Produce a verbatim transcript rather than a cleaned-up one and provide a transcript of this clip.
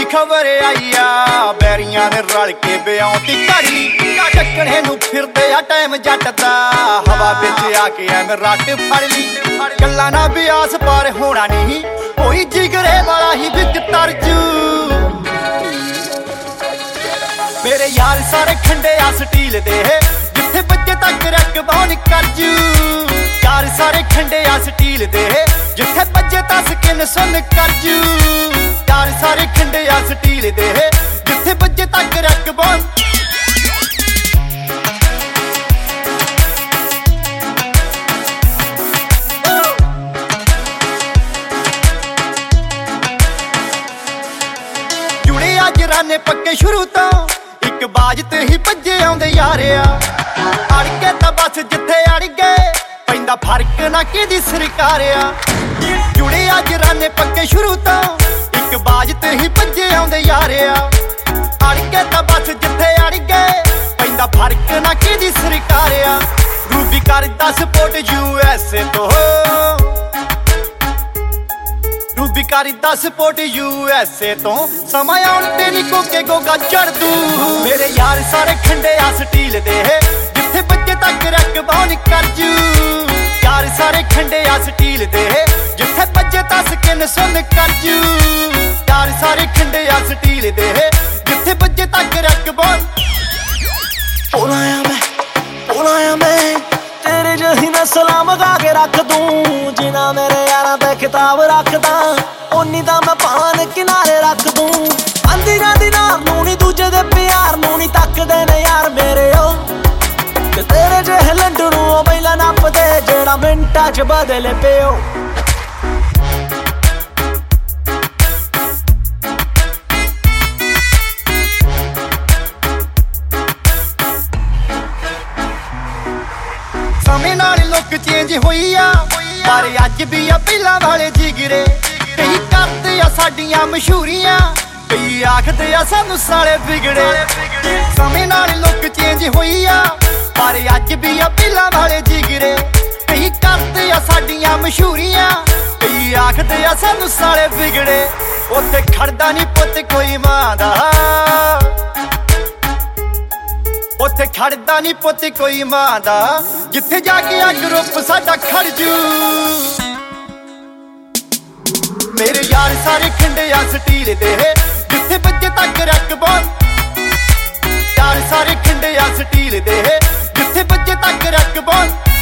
खबर आई आ बैरियां ने रल के ब्याह दी घड़ी टक्कणे नूं फिरदे आ टाइम जट दा हवा विच आके एवें रट फड़ ली गल्लां ना बियास पार होना नहीं कोई जिगरे वाला ही विच तरजू मेरे यार सारे खंडे आ स्टील दे जिथे बच्चे तक रकबा नी करजू यार सारे खंडे आ स्टील दे जिथे बच्चे तक स्किन सुन करजू यार सारे खंडे आ स्टील दे जिथे बच्चे तक रकबा जुड़े अज राने पक्के शुरू तो एक बाज ते ही भज्जे आउंदे यारिया अड़ के तां बस जिथे अड़ गए पैंदा फर्क ना किहदी सरकारिया जुड़े अज राने पक्के शुरू तो एक बाज ते ही भज्जे आउंदे यारिया अड़ के तां बस जिथे अड़ गए पैंदा फर्क ना किहदी सरकारिया रूबी करदा सपोर्ट यूएसए तो रूबी करदा सपोर्ट यूएसए तो समा आउण ते नी कोके गोगा चढ़ दू मेरे यार सारे खंडे आ स्टील दे जिथे बच्चे तक रकबा नी करजू यार सारे खंडे आ स्टील दे जिथे बच्चे तक स्किन सुन करजू यार सारे खंडे आ स्टील दे जिथे बच्चे तक रकबा बोलाया मैं बोलाया मैं तेरे जही मैं सलाम गा के रख दूं जिना मेरे यारा ते किताब रखदा ओनी दा मैं पान किनारे रख दूं आंदी जांदी नार नूं नी दूजे दे प्यार नूं नी तकदे ने यार मेरे ओ ते तेरे जेह लंडनू ओ बैला नपदे जेड़ा मिंटां च बदले पिओ समय नाल लुक चेंज होई आ पर अज भी आ पहला वाले जिगरे कई करदे आ साडियां मशहूरियां कई आखदे आ सानू साले बिगड़े समय नाल लुक चेंज होई आ पर अज भी आ पहला वाले जिगरे कई करदे आ साडियां मशहूरियां कई आखदे आ सानू साले बिगड़े उत्थे खड़दा नी पुੱਤ कोई मां दा उत्थे खड़दा नी पुੱਤ कोई मां दा जिथे जाके आ ग्रुप साडा खड़ जू मेरे यार सारे खंडे आ स्टील दे जिथे बच्चे तक रकबा यार सारे खंडे आ स्टील दे जिथे बच्चे तक रकबा